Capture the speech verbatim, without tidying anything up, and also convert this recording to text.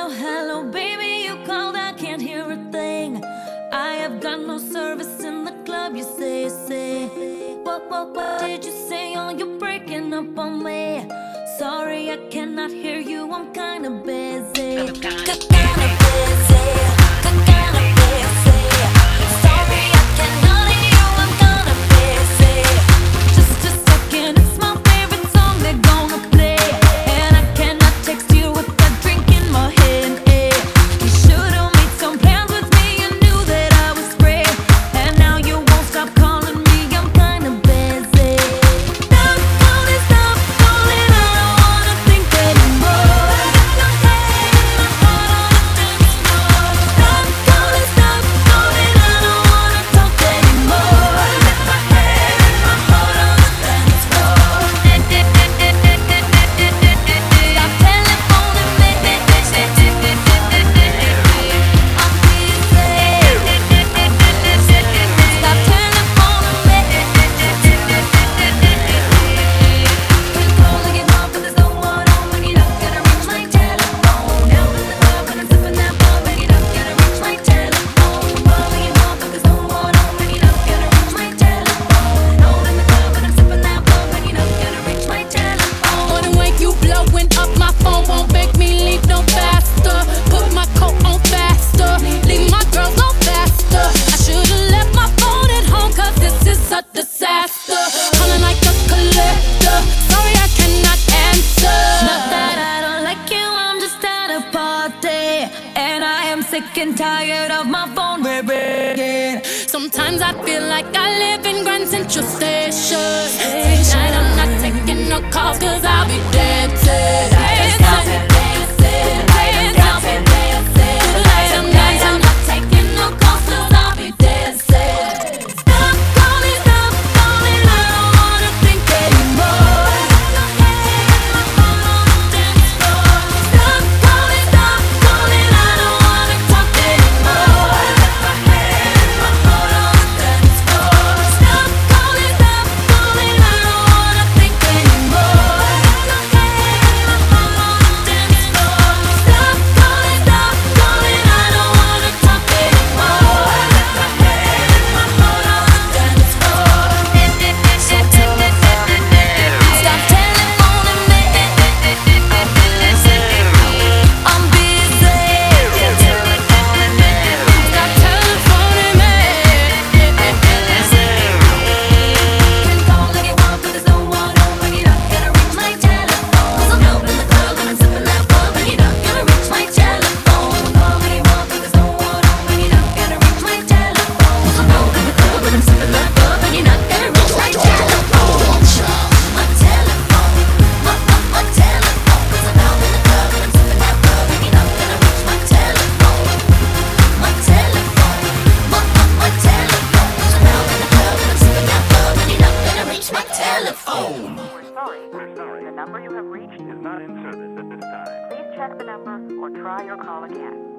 Hello, hello, baby, you called, I can't hear a thing. I have got no service in the club, you say, say. What, what, what did you say? Oh, you're breaking up on me. Sorry, I cannot hear you, I'm kinda busy. I'm kinda busy. Kinda busy. Sorry, I cannot hear you, I'm kinda busy. Just a second, it's my favorite song they're gonna play, and I cannot text you with a drink in my hand. Eh. You should've made some plans with me, you knew that I was free, and now you won't stop calling me, I'm kinda busy. Stop calling, stop calling, I don't wanna think anymore. Got your head in my heart on the dance floor. Stop calling, stop calling, I don't wanna talk anymore. Got my head in my heart on the dance floor. Stop telephoning me, I'm busy. Stop telephoning me. Calling it off, but there's no one on when you're not gonna reach my telephone. Now in the club and I'm sipping that bub and you're not gonna reach my telephone. Calling it off, but there's no one on when you're not gonna reach my telephone. Now in the club and I'm sipping that bub and you're not gonna reach my telephone. On the way you blowing up my phone won't make me leave no faster. Put my coat on faster, leave my girls on faster. I should've left my phone at home, cause this is a disaster. Calling like a collector, sorry I cannot answer. Not that I don't like you, I'm just at a party, and I am sick and tired of my phone ringing. Sometimes I feel like I live in Grand Central Station. Tonight I'm not taking no calls, cause I'll be dancing. Dancing, dancing, dancing, dancing. Tonight I'm dancing, I'm not taking no calls, cause I'll be dancing. Stop calling, stop calling, I don't wanna think anymore. Got your head in my heart on the dance floor. Stop calling, stop calling, I don't wanna talk anymore. Got my head in my heart on the dance floor. Stop calling, stop calling, I don't wanna think anymore. Got your head in my heart on the dance floor. Stop calling, stop calling, I don't wanna talk anymore. Got my head in my heart on the dance floor. Stop telephoning me, I'm busy. Stop telephoning me. Can call if you want, but there's no one on when you're not gonna reach my telephone. 'Cause I'm out in the club and I'm sipping that bub and you're not gonna reach my telephone. Call if you want, but there's no one on when you're not gonna reach my telephone. 'Cause I'm out in the club and I'm sipping that bub and you're not gonna reach my telephone. My telephone, my, my, my telephone. 'Cause I'm out in the club and I'm sipping that bub and you're not gonna reach my telephone. My telephone, my, my, my telephone. 'Cause I'm out in the club and I'm sipping that bub and you're not gonna reach my telephone. We're sorry. We're sorry. The number you have reached is not in service at this time. Please check the number or try your call again.